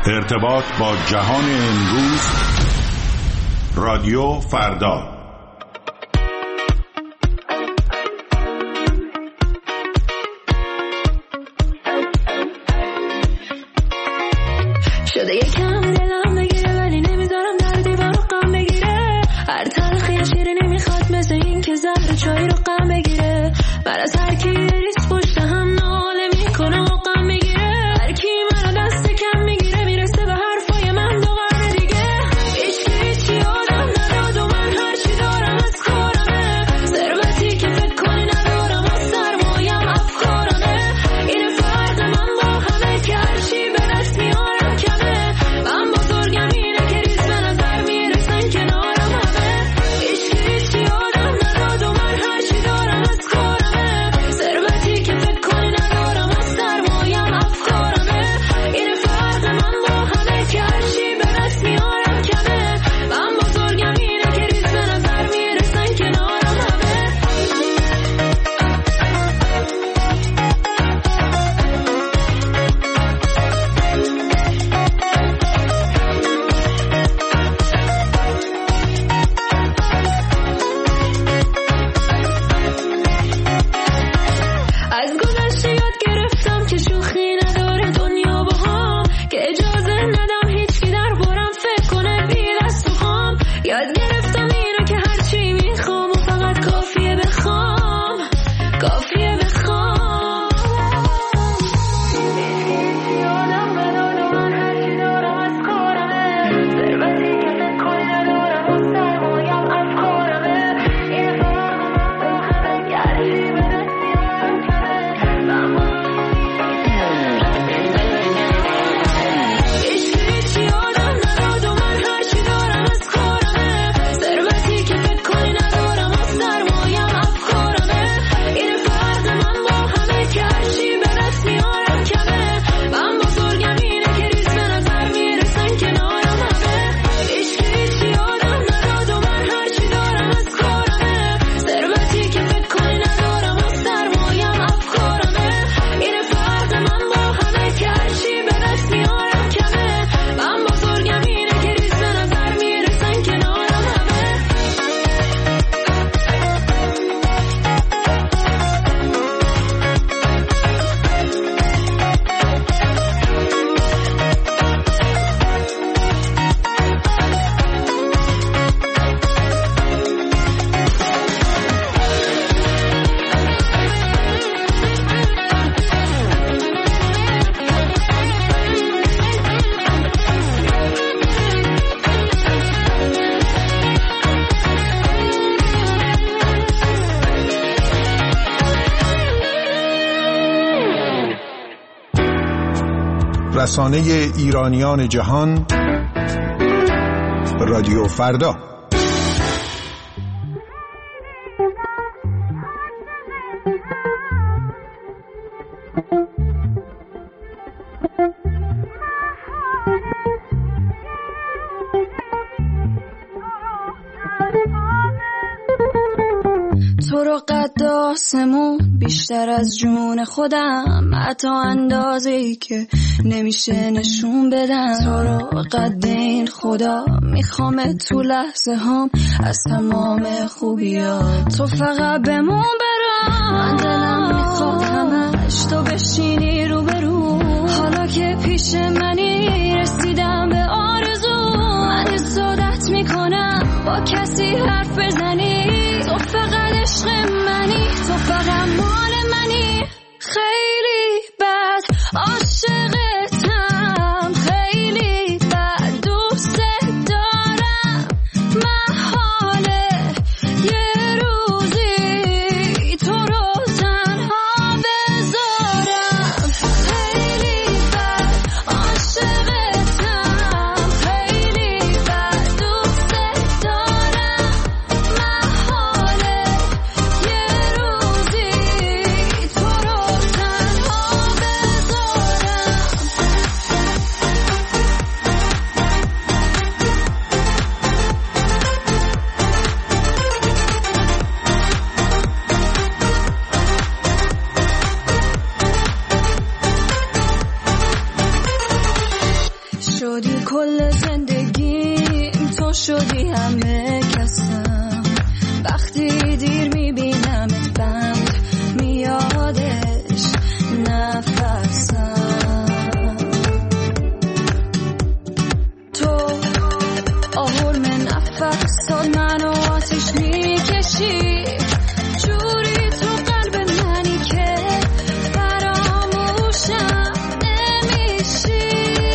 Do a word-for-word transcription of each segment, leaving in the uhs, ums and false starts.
ارتباط با جهان امروز، رادیو فردا. شده یکم دلم بگیره ولی نمیذارم در دیوار غم بگیره. هر تلخی شیرینی نمیخواد مثل این که زهر چای رو غم بگیره. من از هر کی ریس پشت هم ناله میکنه و غم میگیره. هر کی منو دست کم میگیره میرسه به حرفای من دو قرن دیگه. هیچ کی هیچی آدم نداد و من هر چی دارم از کارمه. ثروتی که فکر کنی ندارم و سرمایم افکارمه. این فرق من با همه که هر چی به دست میارم کمه. من بزرگم اینه که ریز به نظر میرسن کنارم همه. هیچ کی هیچی آدم نداد و من هر چی دارم از کارمه. ثروتی که فکر کنی ندارم و سرمایم افکارمه. این فرق من با همه که هر چی به دست میارم کمه. من بزرگم اینه که ریز به نظر میرسن کنارم همه. از گذشته یاد گرفتم که شوخی نداره دنیا با هم. که اجازه ندم هیچکی در بارم فکر کنه بی دست و خام. یاد گرفتم اینو که هرچی میخوام و فقط کافیه بخوام. کافیه بخوام. هیچکی آدم نداد و من هرچی دارم از کارمه. ثروتی که فکر کنی ندارم و سرمایم افکارمه. این فرق من با همه که هرچی به دست میارم کمه. من هیچکی هیچی آدم نداد و من هرچی دارم از کارمه. ثروتی که فکر کنی ندارم و سرمایم افکارمه. این فرق من با همه که هرچی به دست میارم کمه. من بزرگم اینه که ریز به نظر میرسن کنارم همه. هیچکی هیچی آدم نداد و من هرچی دارم از کارمه. ثروتی که فکر کنی ندارم و سرمایم افکارمه. این فرق من با همه که هرچی به دست میارم کمه. من بزرگم اینه که ریز به نظر میرسن کنارم همه. رسانه ایرانیان جهان، رادیو فردا. تو رو قد آسمون بیشتر از جون خودم، حتی اندازه‌ای که نمیشه نشون بدم. تو رو قد این خدا میخوام تو لحظه هام از تمام خوبیات تو فقط بمون برام. من دلم میخواد همش تو بشینی رو برو. حالا که پیش منی رسیدم به آرزو. من حسادت میکنم با کسی حرف بزنی. تو فقط عشق منی، تو فقط مال منی. خیلی بد عاشقتم، خیلی بد دوست دارم. محاله یه روزی تو رو تنها بذارم. خیلی بد عاشقتم، خیلی بد دوست دارم. شدی کل زندگیم، تو شدی همه کسم. وقتی دیر میبینمت بند میادش نفسم. تو آهرم نفسات منو آتیش میکشی، جوری تو قلب منی که فراموشم نمیشی.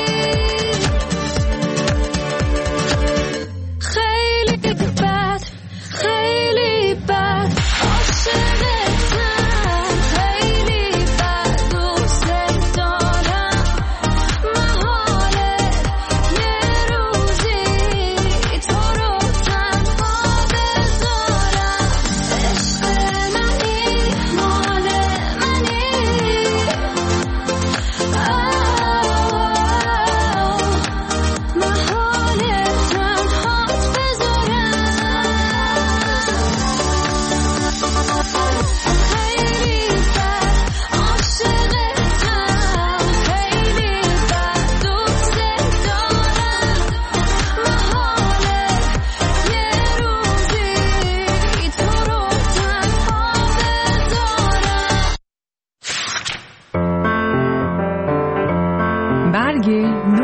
خیلی بد خیلی بد عاشقتم، خیلی بد دوست دارم. محاله یه روزی تو رو تنها بذارم. عشق منی مال منی، محاله تنهات بذارم. خیلی بد عاشقتم، خیلی بد دوست دارم. محاله یه روزی تو رو تنها بذارم. برگ نو.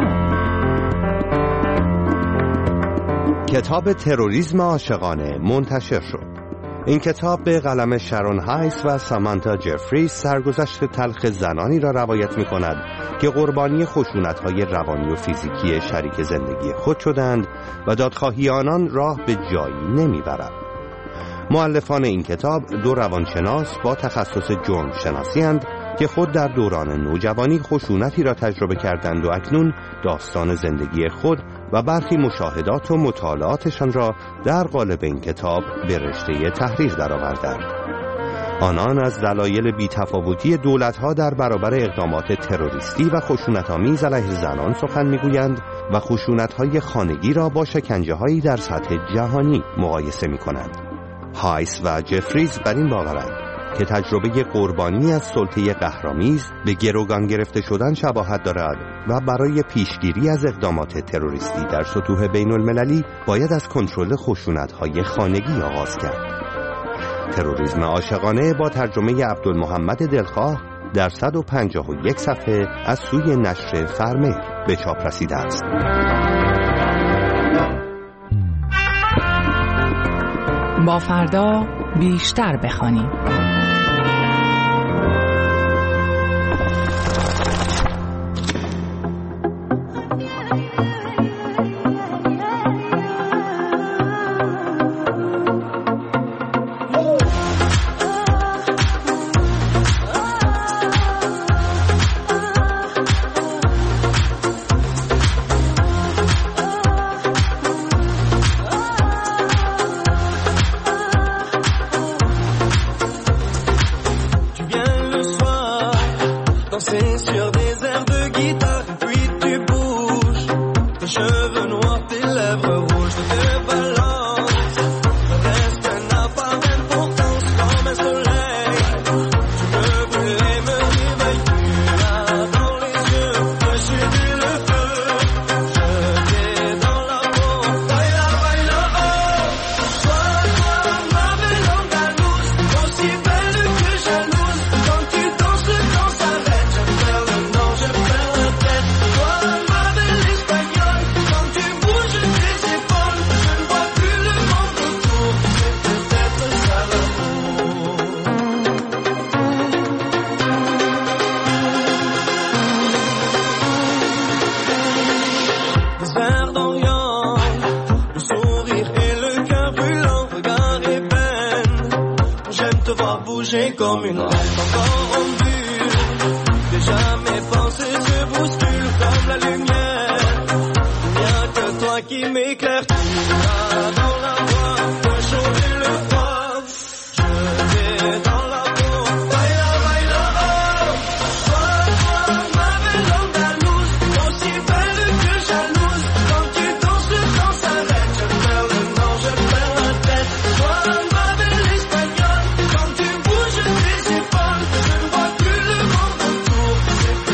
کتاب تروریسم عاشقانه منتشر شد. این کتاب به قلم شارون هایس و سامانتا جفریز سرگذشت تلخ زنانی را روایت می کند که قربانی خشونت‌های روانی و فیزیکی شریک زندگی خود شدند و دادخواهی آنان راه به جایی نمی برد. مؤلفان این کتاب دو روانشناس با تخصص جرم شناسی اند که خود در دوران نوجوانی خشونتی را تجربه کردند و اکنون داستان زندگی خود و برخی مشاهدات و مطالعاتشان را در قالب این کتاب به رشته تحریر درآوردند. آنان از دلایل بی‌تفاوتی دولت‌ها در برابر اقدامات تروریستی و خشونت‌آمیز علیه زنان سخن می‌گویند و خشونت‌های خانگی را با شکنجه‌هایی در سطح جهانی مقایسه می‌کنند. هایس و جفریز بر این باورند که تجربه قربانی از سلطه قهرآمیز به گروگان گرفته شدن شباهت دارد و برای پیشگیری از اقدامات تروریستی در سطوح بین المللی باید از کنترل خشونت‌های خانگی آغاز کرد. تروریسم عاشقانه با ترجمه عبدالمحمد دلخواه در صد و پنجاه و یک صفحه از سوی نشر فرمهر به چاپ رسیده است. با فردا بیشتر بخوانیم. Comme une rêve encore en vue, déjà mes pensées se bousculent comme la lumière. Rien que toi qui m'éclaire, tu vas dans la voie de changer le froid. Je vais dans la peau, baila, baila, oh. Toi, toi, ma belle andalouse, aussi belle que jalouse. Quand tu danses, le temps s'arrête. Je perds le nord, je perds la tête. Toi, ma belle espagnole, quand tu bouges, je ne vois plus le monde autour. C'est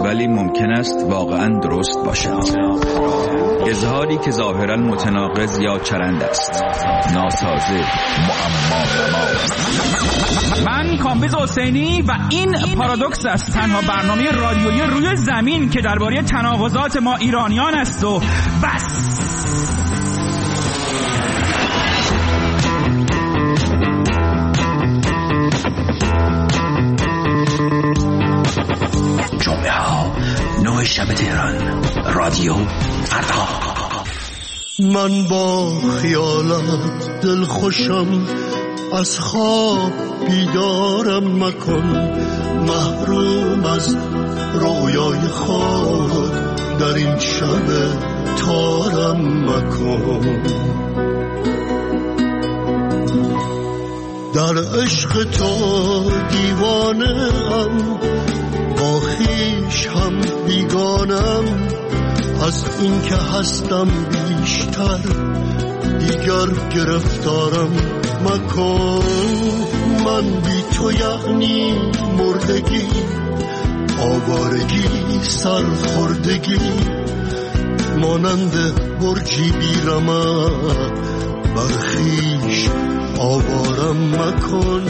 ولی ممکن است واقعا درست باشد. اظهاری که ظاهرا متناقض یا چرند است، ناسازه، معما نما. من کامبیز حسینی و این پارادوکس است، تنها برنامه رادیویی روی زمین که درباره تناقضات ما ایرانیان است و بس. جمعه ها نوع شب تهران، رادیو فردا. من با خیالت دل خوشم، از خواب بیدارم مکن، محروم از رویای خود در این شب تارم مکن. در عشق تو دیوانه‌ام، با خویش هم بیگانم، از این که هستم بیشتر دیگر گرفتارم مکن. من بی تو یعنی مردگی، آوارگی، سرخوردگی، مانند برجی بیرمق بر خویش آوارم مکن.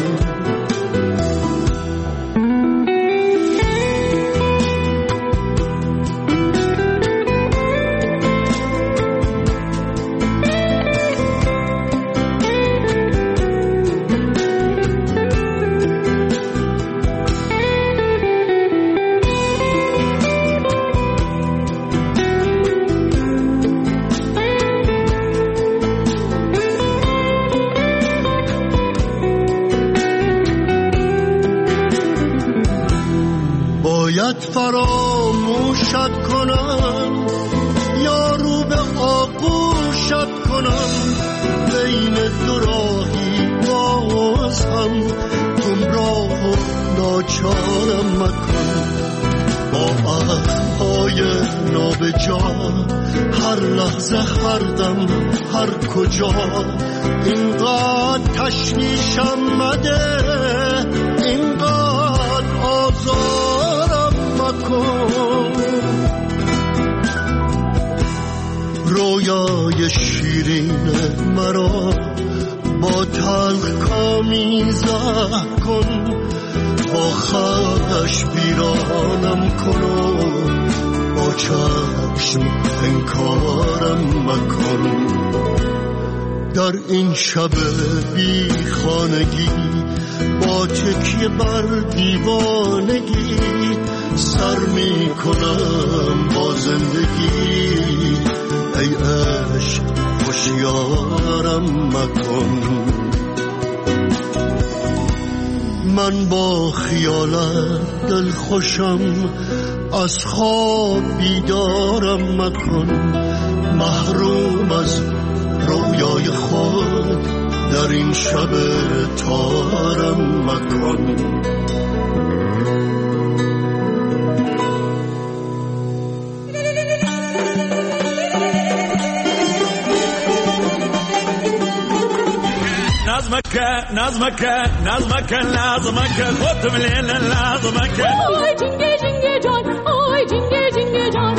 فراموشت کنم یا رو به آغوشت کنم، بین دو راهی باز هم گمراه و ناچارم مکن. با عهدهای نابجا هر لحظه، هر دم، هر کجا، اینقدر تشویشم مده، اینقدر آزارم مکن. رویای شیرین مرا با تلخ کامی زهر کن، با خش بیرانم کن و با چشم انکارم مکن. در این شب بی خانگی با تکیه بر دیوانگی سر می کنم با زندگی. ای عشق هوشیارم مکن. من با خیالت دل خوشم، از خواب بیدارم مکن، محروم از رویای خود در این شب تارم مکن. نظمك نظمك نظمك لازمك خد من الليل لازمك. آی جنگه جنگه جان، آی جنگه جنگه جان،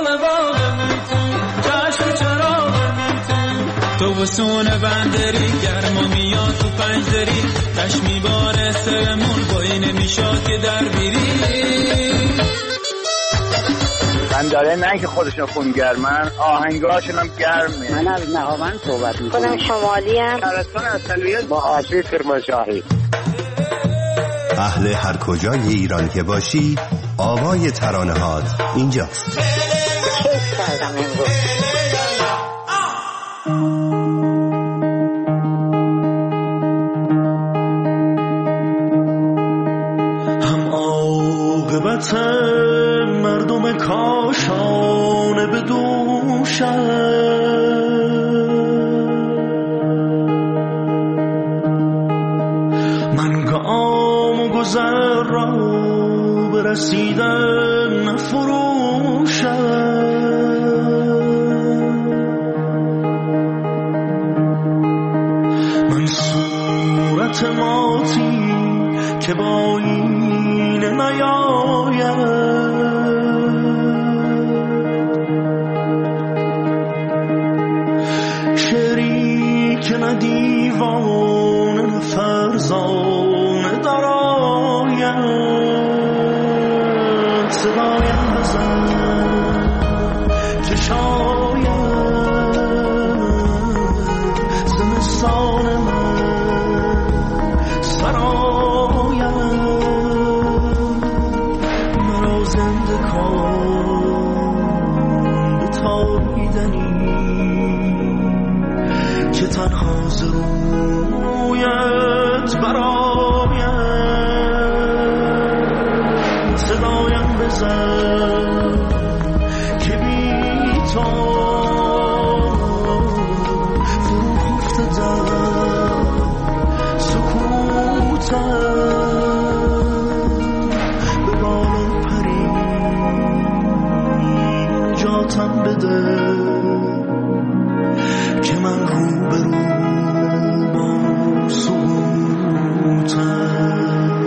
چشم چراغ تو وسون بندری، گرما میاد تو پنجدری، چشمی باره سرمون بایی نمیشاد که در بیری. من داره نه که خودشون خونگرمن، آهنگاشون هم گرمه. من از نهاوند صحبت میکنم. خودم شمالی هم شهرستان اصلیت با آشوی کرمانشاهی. اهل هر کجای ایران که باشی، آوای ترانه هات اینجاست. کیف کردم امروز. هم عاقبت مردم کاشانه به دوشم، من گام و گذر را برسیدن نفروشم. من صورت ماتی که با این نیاید، که نه دیوانه نه فرزانه دراید صدایم بزن که شاید زمستان من سرایم مرا زنده کن به تابیدنی که تنها ز رویت برایم صدایم بزن که بی تو فرو خفته در سکوتم به بالون پری نجاتم بده که من رو به رو با سکوتم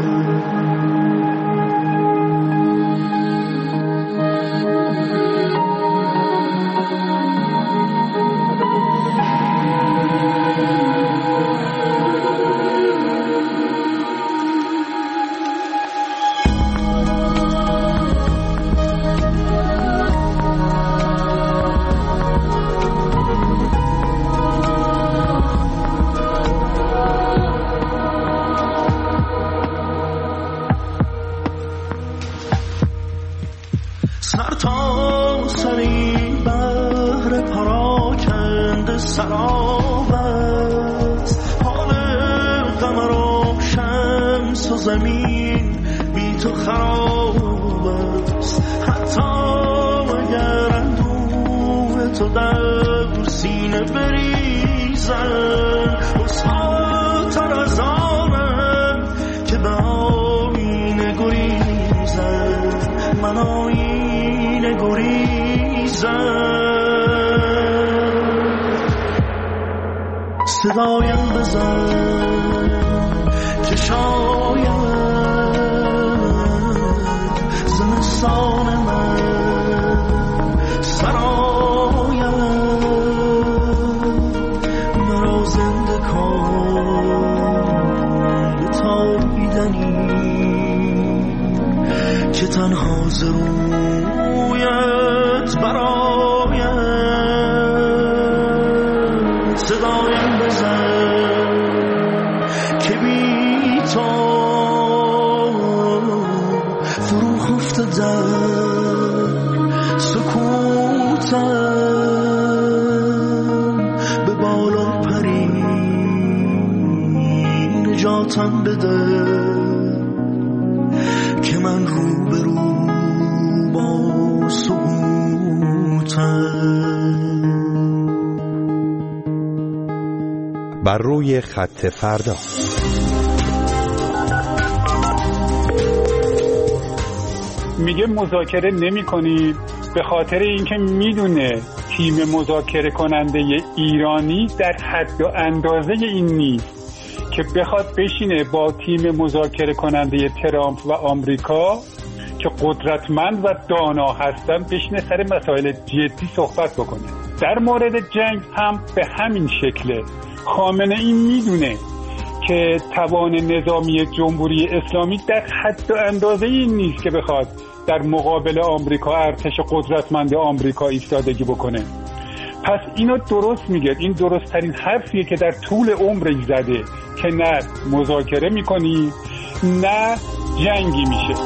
سر تا سری بحر پراکنده سراب است حال قمر و شمس و زمین بی تو خراب است حتی اگر اندوه تو در سینه بریزن وسعاتر از آنم که به آینه گریزن من آینه گریزن صدایم بزن که شاید زمستان من سرایم مرا زنده کن به تابیدنی که تنها ز رویت برایم صدایم بزن که بی تو فرو خفته در سکوتم به بالون پری نجاتم بده که من رو به رو با سکوتم. بر روی خط فردا میگه مذاکره نمی کنی به خاطر اینکه میدونه تیم مذاکره کننده ایرانی در حد و اندازه این نیست که بخواد بشینه با تیم مذاکره کننده ترامپ و آمریکا که قدرتمند و دانا هستن بشینه سر مسائل جدی صحبت بکنه. در مورد جنگ هم به همین شکله. خامنه ای میدونه که توان نظامی جمهوری اسلامی در حد و اندازه این نیست که بخواد در مقابل آمریکا ارتش قدرتمند آمریکا ایستادگی بکنه. پس اینو درست میگه. این درست ترین حرفیه که در طول عمرش زده که نه مذاکره میکنی نه جنگی میشه.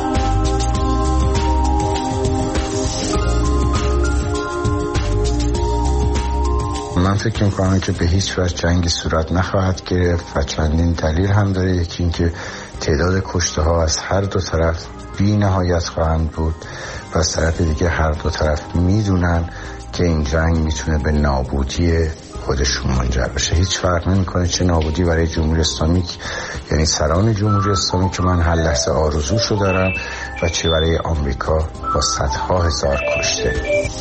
من فکر میکنم که به هیچ وجه جنگی صورت نخواهد گرفت و چندین دلیل هم داره. یکی این که تعداد کشته ها از هر دو طرف بی نهایت خواهند بود و از طرف دیگه هر دو طرف میدونن که این جنگ میتونه به نابودی خودشون منجر بشه. هیچ فرق نمیکنه چه نابودی برای جمهوری اسلامی، یعنی سران جمهوری اسلامی که من هر لحظه آرزوشو دارم، و چه برای آمریکا با صدها هزار کشته.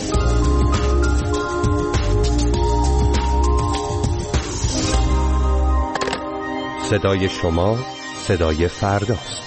صدای شما صدای فرداست.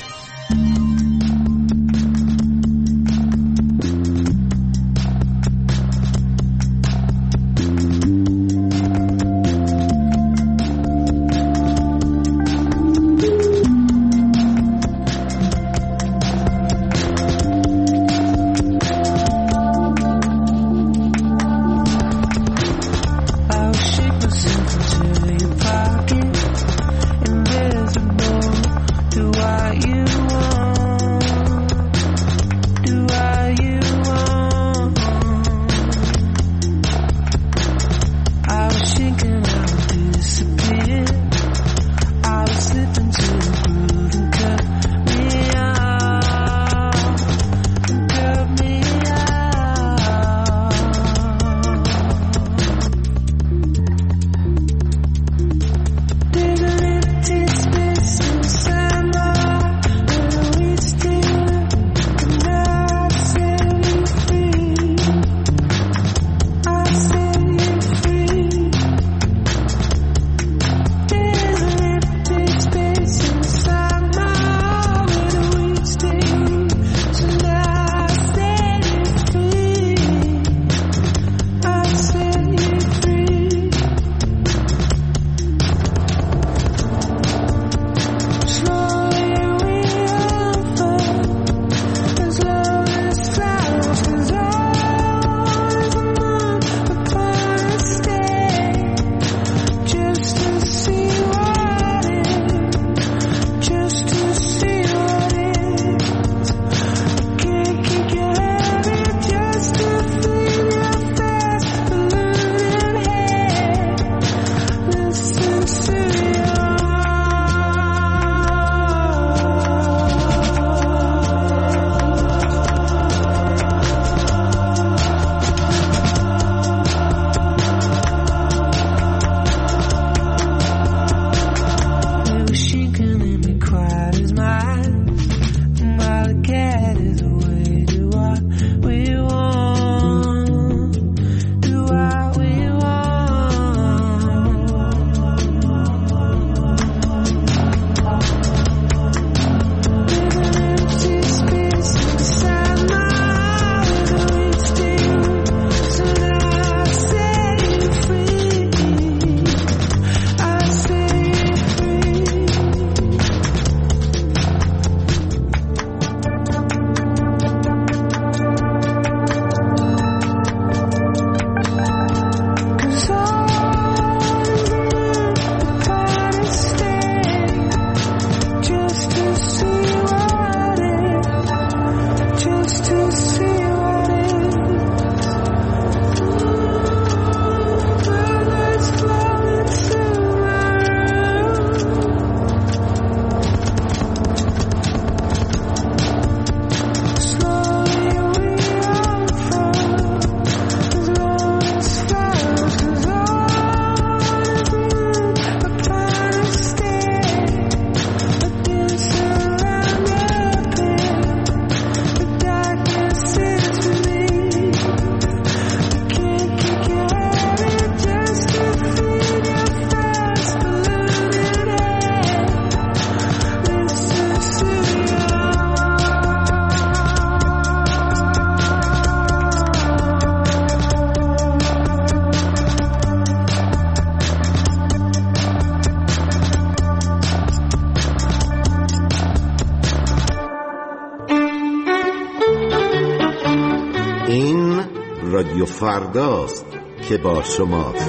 رادیو فرداست که با شماست.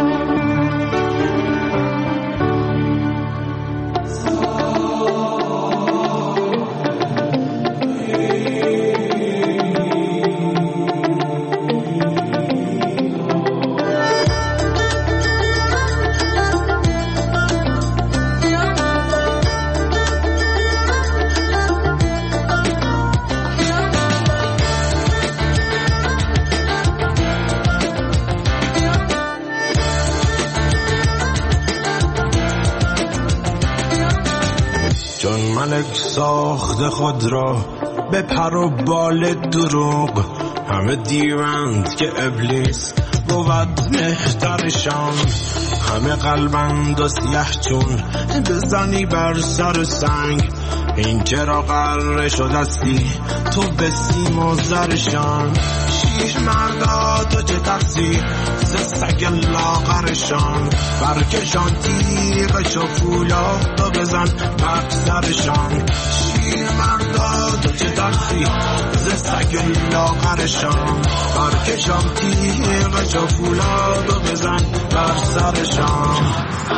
ساخت خود را به پر و بال دروغ، همه دیوند که ابلیس بود مهترشان، همه قلبند و سیه چون بزنی بر سر سنگ، این چرا قره شدستی تو به سیم و زرشان، شیر مردا تو چه ترسی ز سگ لاغرشان، برکشان تیغش و فولاد و بزن بر سرشان، شیر مردا تو چه ترسی ز سگ لاغرشان، برکشان تیغش و فولاد و بزن بر سرشان.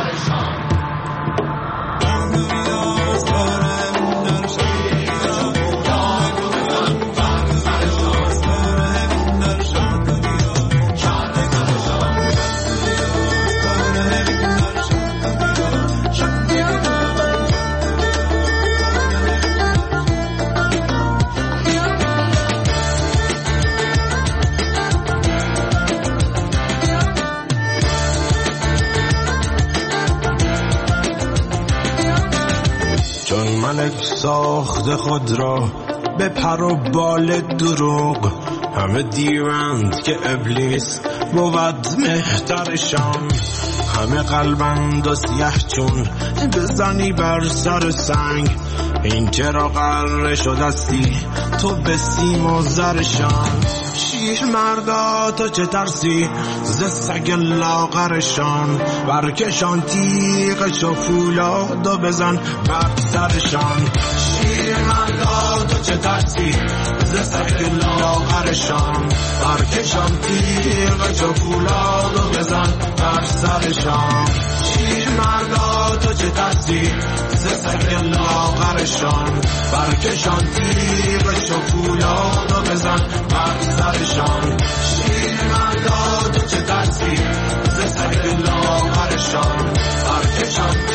ساخت خود را به پر و بال دروغ، همه دیوند که ابلیس بود مهترشان، همه قلبند و سیه چون بزنی بر سر سنگ، این چرا قره شدستی تو به سیم و زرشان، شیر مردا تو چه ترسی ز سگ لاغرشان، برکشان تیغش و فولاد و بزن بر سرشان، شیر مردا تو چه ترسی ز سگ لاغرشان، برکشان تیغش و فولاد و بزن بر سرشان، شیر مردا تو چه ترسی ز سگ لاغرشان، برکشان تیغش و فولاد و بزن بر سرشان، شیر مردا تو چه ترسی ز سگ لاغرشان، برکشان